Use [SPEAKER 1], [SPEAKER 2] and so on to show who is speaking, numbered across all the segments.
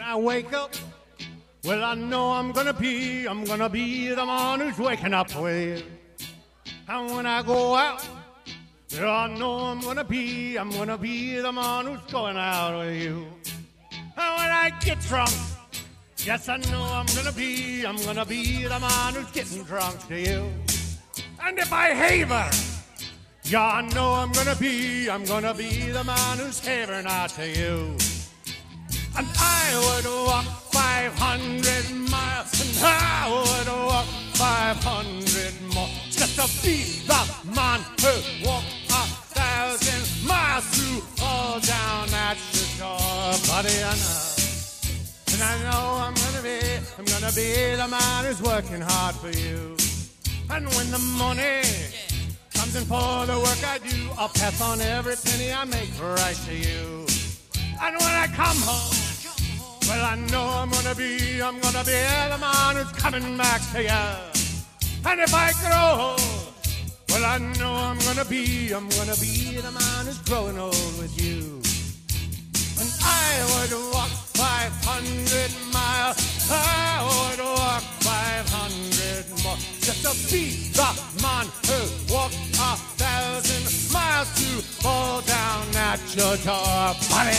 [SPEAKER 1] I wake up, well, I know I'm gonna be the man who's waking up with you. And when I go out, well, I know I'm gonna be the man who's going out with you. And when I get drunk, yes, I know I'm gonna be the man who's getting drunk to you. And if I haver, yeah, I know I'm gonna be the man who's havering out to you. And I would walk 500 miles, and I would walk 500 more, just to be the man who walked 1,000 miles to fall down at your door. Buddy, I know. And I know I'm gonna be the man who's working hard for you. And when the money comes in for the work I do, I'll pass on every penny I make right to you. And when I come home, well, I know I'm gonna be the man who's coming back to you. And if I grow old, well, I know I'm gonna be the man who's growing old with you. And I would walk 500 miles, I would walk 500 more, just to be the man who walked 1,000 miles to fall down at your door.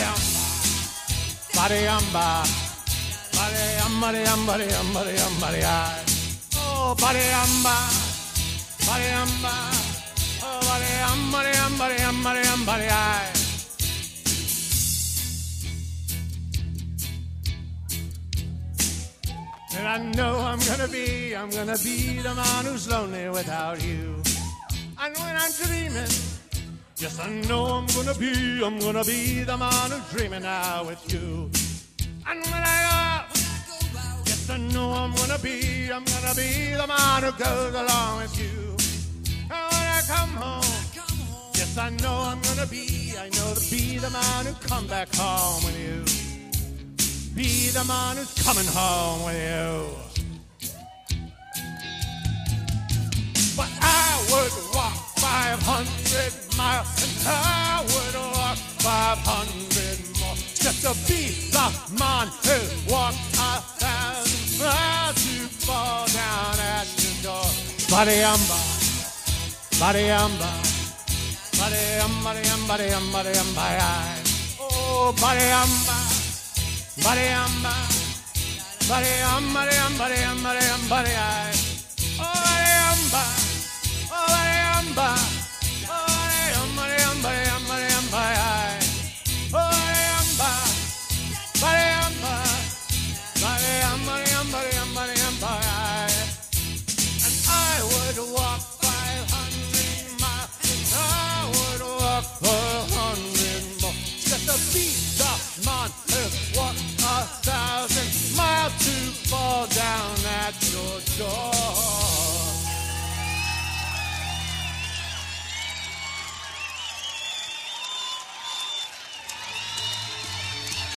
[SPEAKER 1] Body-amba, body-amba, body-amba, oh, body-amba, body-amba, oh, body-amba, body-amba. And I know I'm gonna be the man who's lonely without you. And when I'm dreaming, yes, I know I'm gonna be the man who's dreaming now with you. And when I go out, yes, I know I'm gonna be the man who goes along with you. And when I come home, yes, I know I'm gonna be the man who come back home with you. Be the man who's coming home with you. But I would walk 500 miles, and I would walk 500 more, just to be the man who walked 1,000 miles to fall down at your door. Body-amba, body-amba, body-amba, body-amba, body-amba, oh, body-amba. Body-amba, body-amba, body-amba, body-amba, body-amba, oh, body-amba, oh, body-amba, oh, body-amba, body-amba, body-amba, oh, body-amba, body-amba, body-amba, body-amba, body-amba. And I would walk 500 miles, and I would walk 400 more, just to be the man who walked 1,000 miles to fall down at your door.